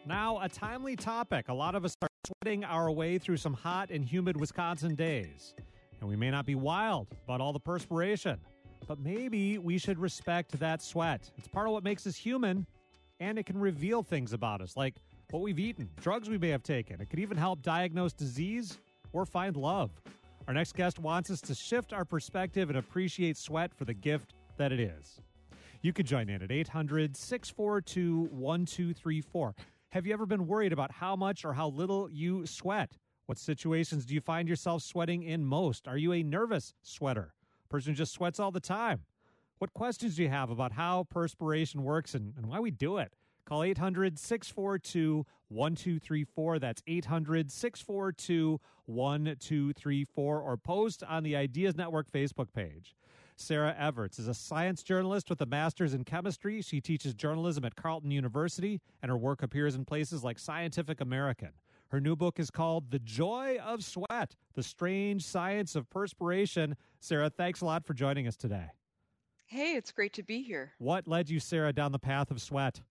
Now, a timely topic. A lot of us are sweating our way through some hot and humid Wisconsin days. And we may not be wild about all the perspiration, but maybe we should respect that sweat. It's part of what makes us human, and it can reveal things about us, like what we've eaten, drugs we may have taken. It could even help diagnose disease or find love. Our next guest wants us to shift our perspective and appreciate sweat for the gift that it is. You can join in at 800-642-1234. Have you ever been worried about how much or how little you sweat? What situations do you find yourself sweating in most? Are you a nervous sweater? A person who just sweats all the time? What questions do you have about how perspiration works and why we do it? Call 800-642-1234. That's 800-642-1234, or post on the Ideas Network Facebook page. Sarah Everts is a science journalist with a master's in chemistry. She teaches journalism at Carleton University, and her work appears in places like Scientific American. Her new book is called The Joy of Sweat, The Strange Science of Perspiration. Sarah, thanks a lot for joining us today. Hey, it's great to be here. What led you, Sarah, down the path of sweat?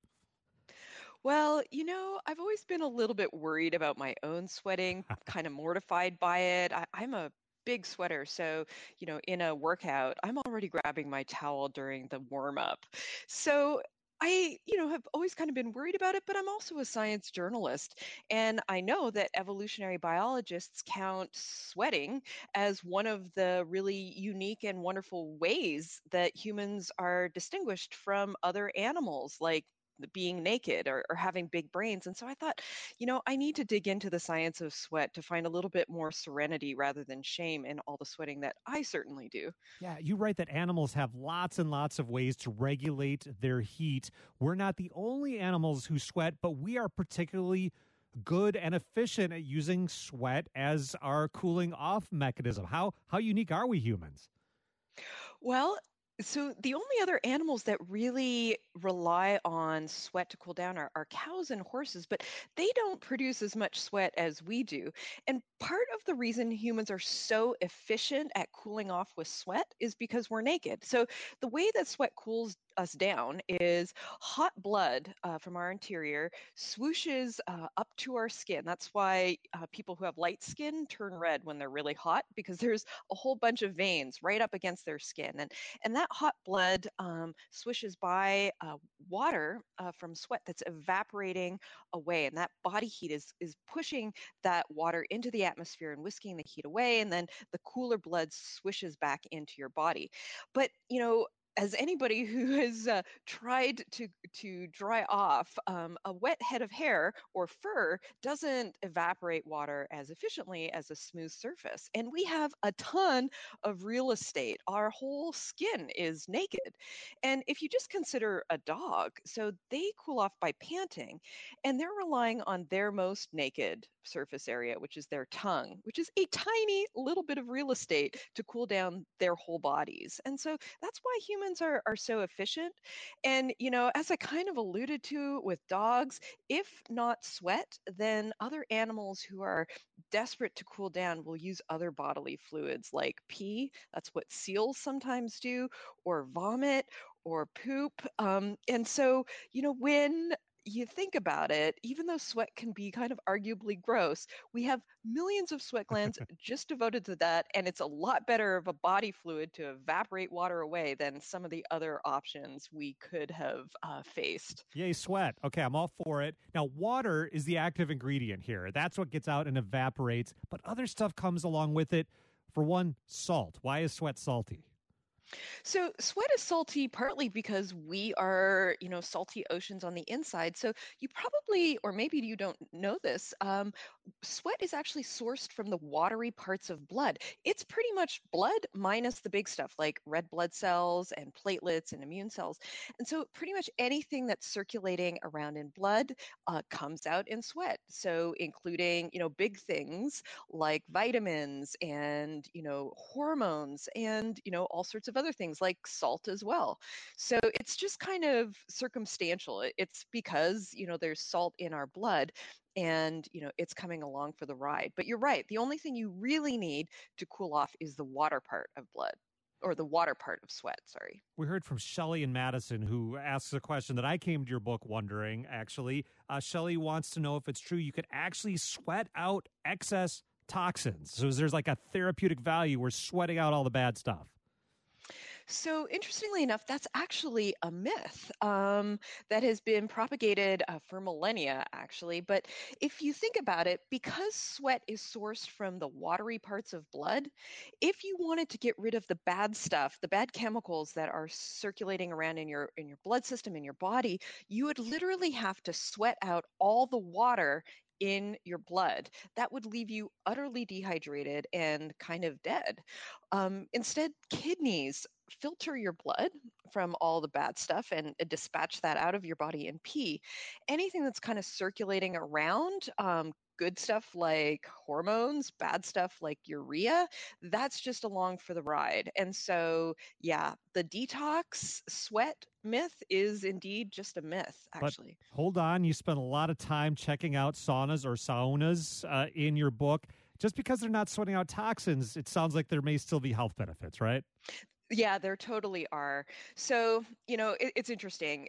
Well, I've always been a little bit worried about my own sweating, kind of mortified by it. I'm a big sweater. So, in a workout, I'm already grabbing my towel during the warm up. So I, have always kind of been worried about it, but I'm also a science journalist. And I know that evolutionary biologists count sweating as one of the really unique and wonderful ways that humans are distinguished from other animals, like being naked or having big brains. And so I thought, I need to dig into the science of sweat to find a little bit more serenity rather than shame in all the sweating that I certainly do. Yeah, you write that animals have lots and lots of ways to regulate their heat. We're not the only animals who sweat, but we are particularly good and efficient at using sweat as our cooling off mechanism. How unique are we humans? Well, so the only other animals that really rely on sweat to cool down are cows and horses, but they don't produce as much sweat as we do. And part of the reason humans are so efficient at cooling off with sweat is because we're naked. So the way that sweat cools us down is hot blood from our interior swooshes up to our skin. That's why people who have light skin turn red when they're really hot, because there's a whole bunch of veins right up against their skin. And that hot blood swishes by water from sweat that's evaporating away. And that body heat is pushing that water into the atmosphere and whisking the heat away. And then the cooler blood swishes back into your body. But, as anybody who has tried to dry off a wet head of hair or fur doesn't evaporate water as efficiently as a smooth surface. And we have a ton of real estate. Our whole skin is naked. And if you just consider a dog, so they cool off by panting, and they're relying on their most naked surface area, which is their tongue, which is a tiny little bit of real estate to cool down their whole bodies. And so that's why humans are so efficient. And, as I kind of alluded to with dogs, if not sweat, then other animals who are desperate to cool down will use other bodily fluids like pee. That's what seals sometimes do, or vomit, or poop. And so, when you think about it, even though sweat can be kind of arguably gross, we have millions of sweat glands just devoted to that, and it's a lot better of a body fluid to evaporate water away than some of the other options we could have faced. Yay, sweat. Okay, I'm all for it. Now, water is the active ingredient here. That's what gets out and evaporates, but other stuff comes along with it. For one, salt. Why is sweat salty? So sweat is salty partly because we are, salty oceans on the inside. So you probably, or maybe you don't know this, sweat is actually sourced from the watery parts of blood. It's pretty much blood minus the big stuff like red blood cells and platelets and immune cells. And so pretty much anything that's circulating around in blood comes out in sweat. So including, big things like vitamins and, hormones and, all sorts of other things like salt as well. So it's just kind of circumstantial. It's because, there's salt in our blood and, it's coming along for the ride. But you're right. The only thing you really need to cool off is the water part of blood. or the water part of sweat, sorry. We heard from Shelley in Madison, who asks a question that I came to your book wondering, actually. Shelley wants to know if it's true you could actually sweat out excess toxins. So there's like a therapeutic value. We're sweating out all the bad stuff. So, interestingly enough, that's actually a myth that has been propagated for millennia, actually. But if you think about it, because sweat is sourced from the watery parts of blood, if you wanted to get rid of the bad stuff, the bad chemicals that are circulating around in your blood system, in your body, you would literally have to sweat out all the water in your blood. That would leave you utterly dehydrated and kind of dead. Instead, kidneys filter your blood from all the bad stuff and dispatch that out of your body in pee. Anything that's kind of circulating around, good stuff like hormones, bad stuff like urea, that's just along for the ride. And so, yeah, the detox sweat myth is indeed just a myth, actually. But hold on, you spent a lot of time checking out saunas or saunas in your book. Just because they're not sweating out toxins, it sounds like there may still be health benefits, right? Yeah, there totally are. So, it's interesting.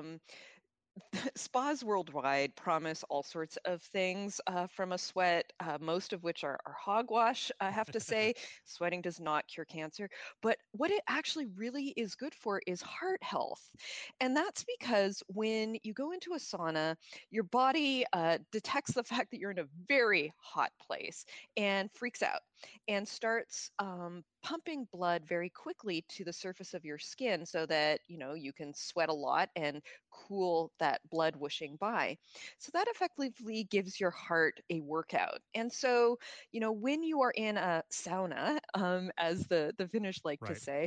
Spas worldwide promise all sorts of things from a sweat, most of which are hogwash, I have to say. Sweating does not cure cancer. But what it actually really is good for is heart health. And that's because when you go into a sauna, your body detects the fact that you're in a very hot place and freaks out and starts pumping blood very quickly to the surface of your skin so that, you can sweat a lot and cool that blood whooshing by. So that effectively gives your heart a workout. And so, when you are in a sauna, as the Finnish like to Right. say,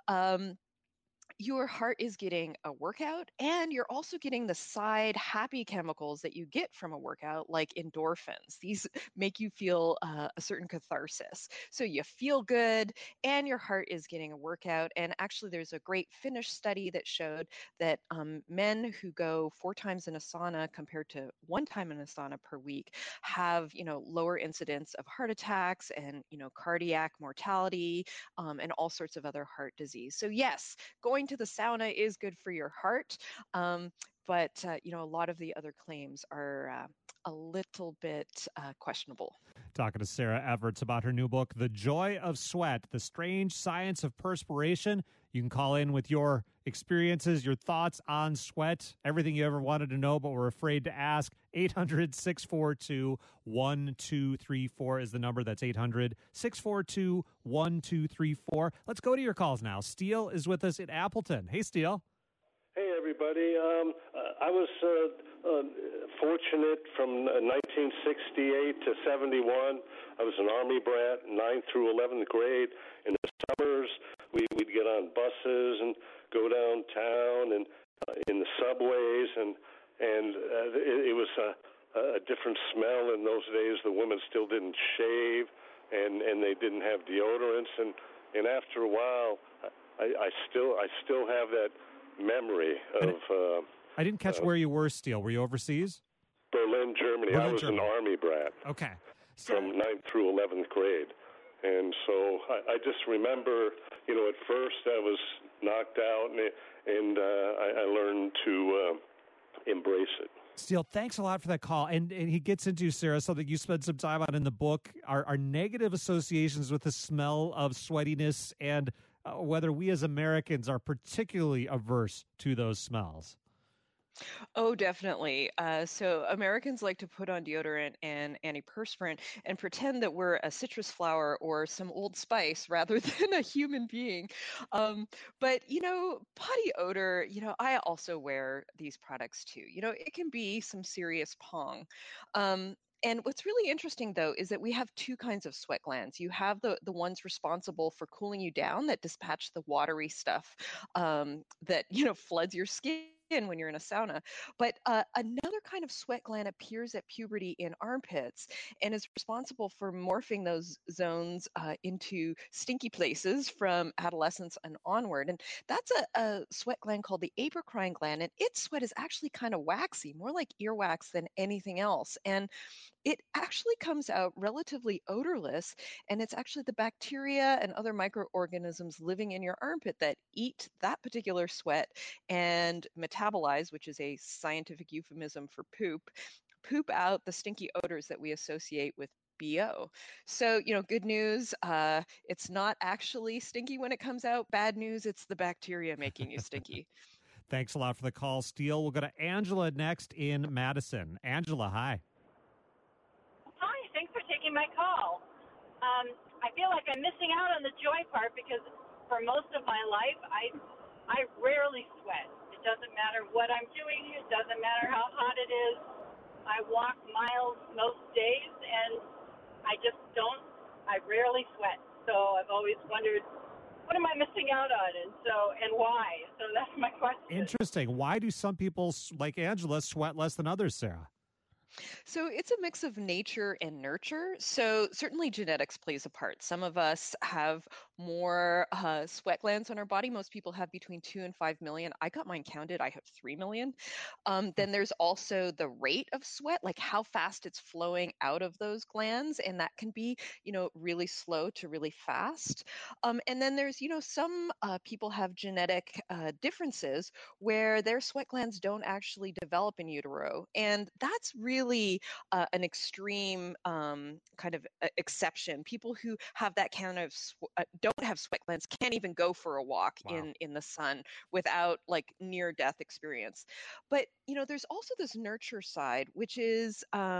your heart is getting a workout and you're also getting the side happy chemicals that you get from a workout, like endorphins. These make you feel a certain catharsis. So you feel good and your heart is getting a workout. And actually, there's a great Finnish study that showed that men who go 4 times in a sauna compared to 1 time in a sauna per week have, lower incidence of heart attacks and, cardiac mortality and all sorts of other heart disease. So yes, going to the sauna is good for your heart. But a lot of the other claims are a little bit questionable. Talking to Sarah Everts about her new book, The Joy of Sweat, The Strange Science of Perspiration. You can call in with your experiences, your thoughts on sweat, everything you ever wanted to know but were afraid to ask. 800-642-1234 is the number. That's 800-642-1234. Let's go to your calls now. Steele is with us in Appleton. Hey, Steele. Hey, everybody. I was fortunate from 1968 to 71. I was an Army brat, 9th through 11th grade. In the summers, we'd get on buses and go downtown and in the subways, and it was a different smell in those days. The women still didn't shave, and they didn't have deodorants, and after a while, I still have that memory of. I didn't catch where you were, Steele. Were you overseas? Berlin, Germany. I was an Army brat. Okay. From 9th through 11th grade. And so I just remember, at first I was knocked out, and I learned to embrace it. Steele, thanks a lot for that call. And he gets into, Sarah, something you spend some time on in the book, are negative associations with the smell of sweatiness and whether we as Americans are particularly averse to those smells. Oh, definitely. So Americans like to put on deodorant and antiperspirant and pretend that we're a citrus flower or some Old Spice rather than a human being. But, body odor, I also wear these products too. It can be some serious pong. And what's really interesting, though, is that we have 2 kinds of sweat glands. You have the ones responsible for cooling you down that dispatch the watery stuff that, floods your skin skin when you're in a sauna. But another kind of sweat gland appears at puberty in armpits and is responsible for morphing those zones into stinky places from adolescence and onward. And that's a sweat gland called the apocrine gland. And its sweat is actually kind of waxy, more like earwax than anything else. And it actually comes out relatively odorless, and it's actually the bacteria and other microorganisms living in your armpit that eat that particular sweat and metabolize, which is a scientific euphemism for poop out the stinky odors that we associate with BO. So, good news, it's not actually stinky when it comes out. Bad news, it's the bacteria making you stinky. Thanks a lot for the call, Steele. We'll go to Angela next in Madison. Angela, hi. Hi, thanks for taking my call. I feel like I'm missing out on the joy part because for most of my life, I rarely sweat. It doesn't matter what I'm doing. It doesn't matter how hot it is. I walk miles most days, and I rarely sweat. So I've always wondered, what am I missing out on, and why? So that's my question. Interesting. Why do some people like Angela sweat less than others, Sarah? So it's a mix of nature and nurture. So certainly genetics plays a part. Some of us have more sweat glands on our body. Most people have between 2 and 5 million. I got mine counted. I have 3 million. Then there's also the rate of sweat, like how fast it's flowing out of those glands. And that can be, really slow to really fast. And then there's, some people have genetic differences where their sweat glands don't actually develop in utero. And that's really an extreme kind of exception. People who have that kind of don't have sweat glands can't even go for a walk in the sun without like near death experience. But there's also this nurture side, which is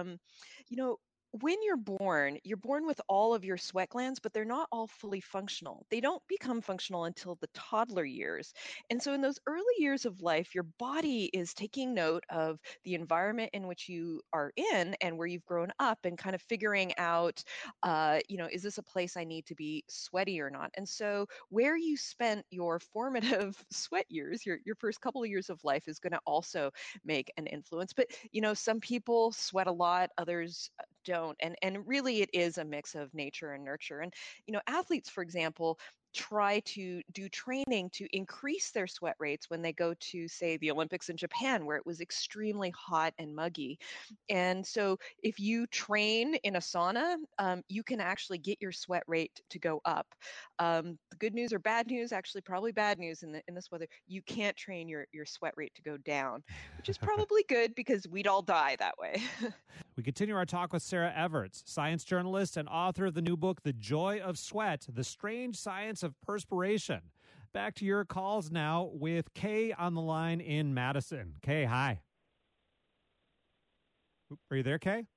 when you're born with all of your sweat glands, but they're not all fully functional. They don't become functional until the toddler years. And so in those early years of life, your body is taking note of the environment in which you are in and where you've grown up and kind of figuring out, is this a place I need to be sweaty or not? And so where you spent your formative sweat years, your first couple of years of life is going to also make an influence. But, some people sweat a lot, others don't. And really it is a mix of nature and nurture. And, athletes, for example, try to do training to increase their sweat rates when they go to, say, the Olympics in Japan, where it was extremely hot and muggy. And so if you train in a sauna, you can actually get your sweat rate to go up. The good news or bad news, actually probably bad news in this weather, you can't train your sweat rate to go down, which is probably good because we'd all die that way. We continue our talk with Sarah Everts, science journalist and author of the new book, The Joy of Sweat, The Strange Science of Perspiration. Back to your calls now with Kay on the line in Madison. Kay, hi. Are you there, Kay?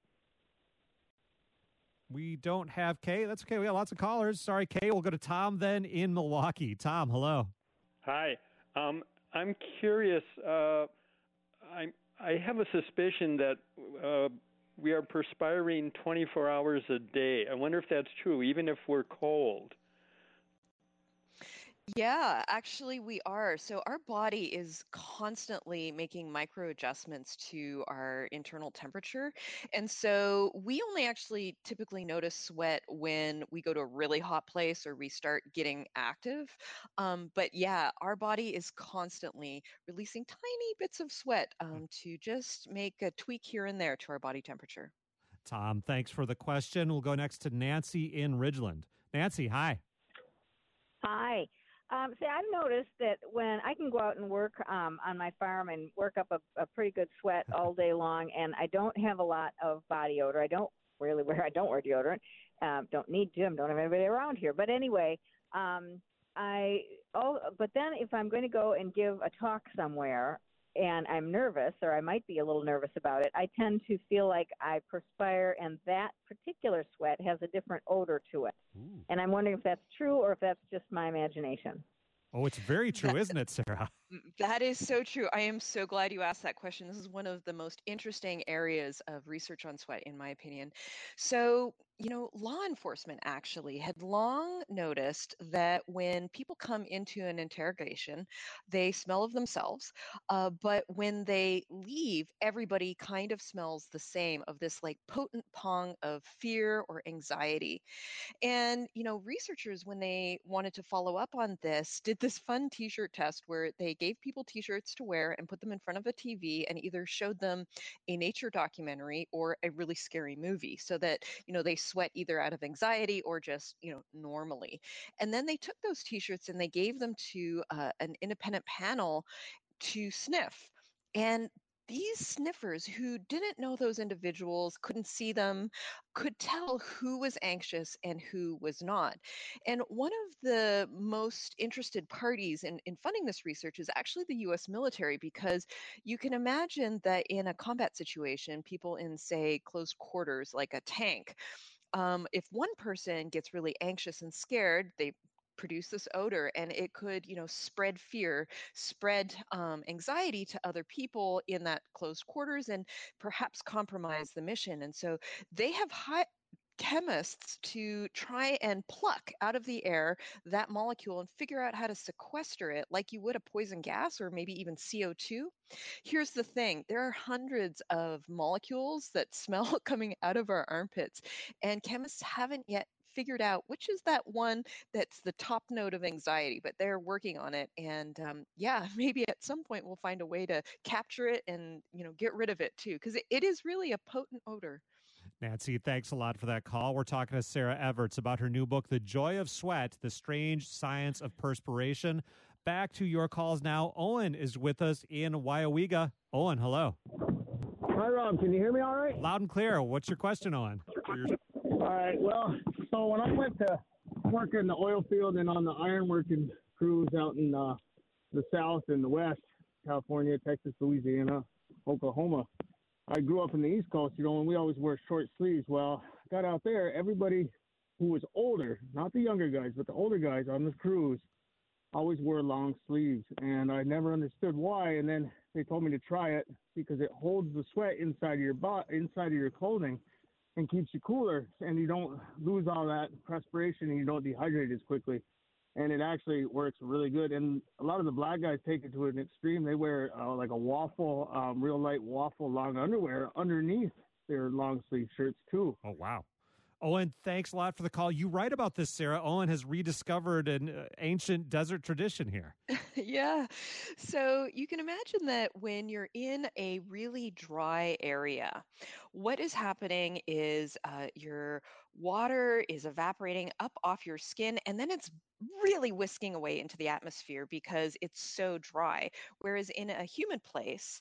We don't have Kay. That's okay. We got lots of callers. Sorry, Kay. We'll go to Tom then in Milwaukee. Tom, hello. Hi. I'm curious. I have a suspicion that we are perspiring 24 hours a day. I wonder if that's true, even if we're cold. Yeah, actually, we are. So our body is constantly making micro adjustments to our internal temperature. And so we only actually typically notice sweat when we go to a really hot place or we start getting active. But yeah, our body is constantly releasing tiny bits of sweat to just make a tweak here and there to our body temperature. Tom, thanks for the question. We'll go next to Nancy in Ridgeland. Nancy, hi. Hi. See, I've noticed that when I can go out and work on my farm and work up a pretty good sweat all day long, and I don't have a lot of body odor. I don't wear deodorant. Don't need to. Don't have anybody around here. But anyway, but then if I'm going to go and give a talk somewhere and I'm nervous, or I might be a little nervous about it, I tend to feel like I perspire, and that particular sweat has a different odor to it. Ooh. And I'm wondering if that's true or if that's just my imagination. Oh, it's very true, isn't it, Sarah? That is so true. I am so glad you asked that question. This is one of the most interesting areas of research on sweat, in my opinion. So Law enforcement actually had long noticed that when people come into an interrogation, they smell of themselves. But when they leave, everybody kind of smells the same of this like potent pong of fear or anxiety. And, researchers, when they wanted to follow up on this, did this fun t shirt test where they gave people t shirts to wear and put them in front of a TV and either showed them a nature documentary or a really scary movie so that, they sweat either out of anxiety or just, normally. And then they took those t shirts and they gave them to an independent panel to sniff. And these sniffers who didn't know those individuals, couldn't see them, could tell who was anxious and who was not. And one of the most interested parties in funding this research is actually the US military, because you can imagine that in a combat situation, people in, say, close quarters, like a tank, if one person gets really anxious and scared, they produce this odor and it could spread fear, spread anxiety to other people in that close quarters and perhaps compromise the mission. And so they have chemists to try and pluck out of the air that molecule and figure out how to sequester it like you would a poison gas or maybe even CO2. Here's the thing, there are hundreds of molecules that smell coming out of our armpits, and chemists haven't yet figured out which is that one that's the top note of anxiety, but they're working on it. And yeah, maybe at some point we'll find a way to capture it and get rid of it too, because it is really a potent odor. Nancy, thanks a lot for that call. We're talking to Sarah Everts about her new book, The Joy of Sweat, The Strange Science of Perspiration. Back to your calls now. Owen is with us in Waiawega. Owen, hello. Hi, Rob. Can you hear me all right? Loud and clear. What's your question, Owen? All right. Well, so when I went to work in the oil field and on the ironworking crews out in the South and the West, California, Texas, Louisiana, Oklahoma, I grew up in the East Coast, and we always wear short sleeves. Well, I got out there, everybody who was older, not the younger guys, but the older guys on the crews, always wore long sleeves, and I never understood why. And then they told me to try it because it holds the sweat inside of your inside of your clothing, and keeps you cooler, and you don't lose all that perspiration, and you don't dehydrate as quickly. And it actually works really good. And a lot of the black guys take it to an extreme. They wear like a waffle, real light waffle long underwear underneath their long sleeve shirts too. Oh, wow. Owen, thanks a lot for the call. You write about this, Sarah. Owen has rediscovered an ancient desert tradition here. Yeah. So you can imagine that when you're in a really dry area, what is happening is your water is evaporating up off your skin, and then it's really whisking away into the atmosphere because it's so dry. Whereas in a humid place,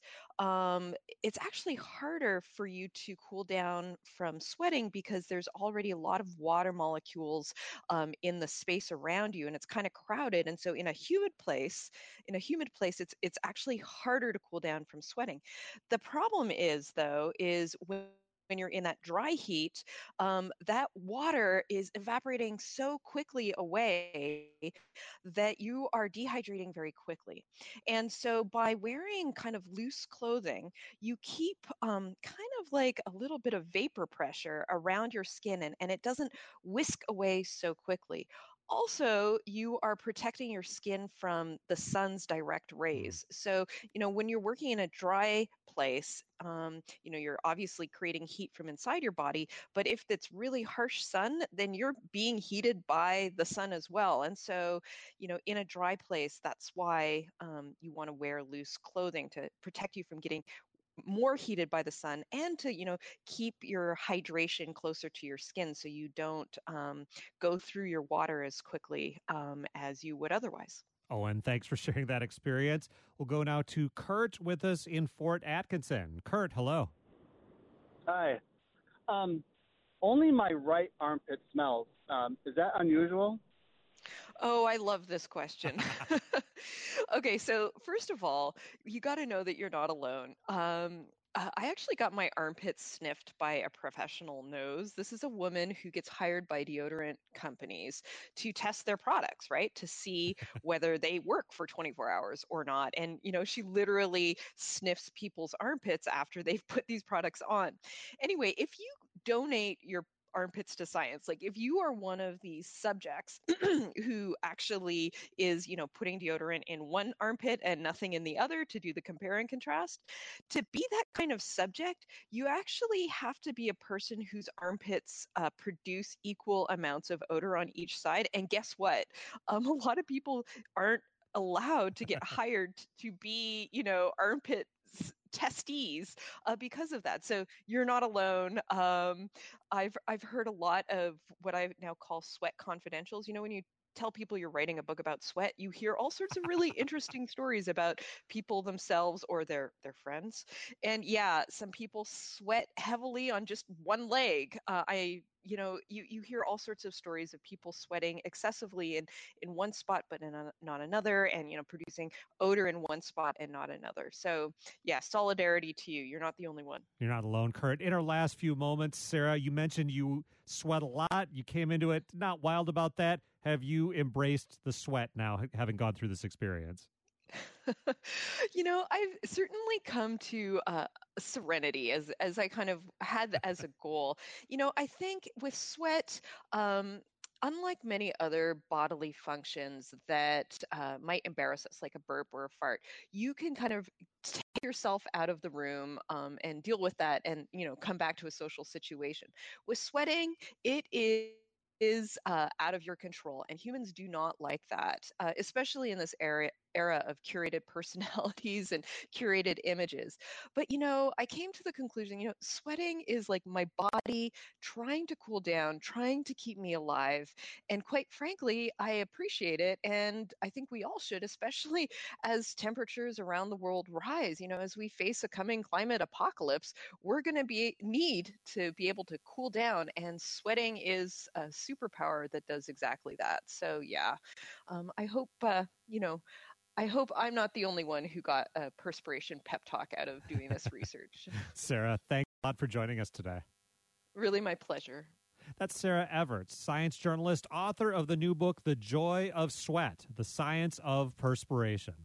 it's actually harder for you to cool down from sweating because there's already a lot of water molecules in the space around you, and it's kind of crowded. And so in a humid place, it's actually harder to cool down from sweating. The problem is, though, is when you're in that dry heat, that water is evaporating so quickly away that you are dehydrating very quickly. And so by wearing kind of loose clothing, you keep kind of like a little bit of vapor pressure around your skin, and it doesn't whisk away so quickly. Also, you are protecting your skin from the sun's direct rays. So, when you're working in a dry place, you're obviously creating heat from inside your body. But if it's really harsh sun, then you're being heated by the sun as well. And so, in a dry place, that's why you want to wear loose clothing to protect you from getting more heated by the sun, and to keep your hydration closer to your skin so you don't go through your water as quickly as you would otherwise. Owen, thanks for sharing that experience. We'll go now to Kurt with us in Fort Atkinson. Kurt, hello. Hi. Only my right armpit smells. Is that unusual? Oh, I love this question. Okay, so first of all, you got to know that you're not alone. I actually got my armpits sniffed by a professional nose. This is a woman who gets hired by deodorant companies to test their products, right? To see whether they work for 24 hours or not. And, she literally sniffs people's armpits after they've put these products on. Anyway, if you donate your armpits to science. Like if you are one of these subjects who actually is, putting deodorant in one armpit and nothing in the other to do the compare and contrast, to be that kind of subject, you actually have to be a person whose armpits produce equal amounts of odor on each side. And guess what? A lot of people aren't allowed to get hired to be, armpit testes because of that. So you're not alone. I've heard a lot of what I now call sweat confidentials. When you tell people you're writing a book about sweat, you hear all sorts of really interesting stories about people themselves or their friends. And yeah, some people sweat heavily on just one leg. You hear all sorts of stories of people sweating excessively in one spot but not another, and producing odor in one spot and not another. So yeah, solidarity to you. You're not the only one. You're not alone, Kurt. In our last few moments, Sarah, you mentioned you sweat a lot. You came into it not wild about that. Have you embraced the sweat now, having gone through this experience? I've certainly come to serenity as I kind of had as a goal. I think with sweat, unlike many other bodily functions that might embarrass us, like a burp or a fart, you can kind of take yourself out of the room and deal with that and, come back to a social situation. With sweating, it is out of your control, and humans do not like that, especially in this era of curated personalities and curated images. But I came to the conclusion, sweating is like my body trying to cool down, trying to keep me alive, and quite frankly, I appreciate it, and I think we all should, especially as temperatures around the world rise. As we face a coming climate apocalypse, we're going to need to be able to cool down, and sweating is a superpower that does exactly that. So yeah, I hope I hope I'm not the only one who got a perspiration pep talk out of doing this research. Sarah, thanks a lot for joining us today. Really my pleasure. That's Sarah Everts, science journalist, author of the new book, The Joy of Sweat, The Science of Perspiration.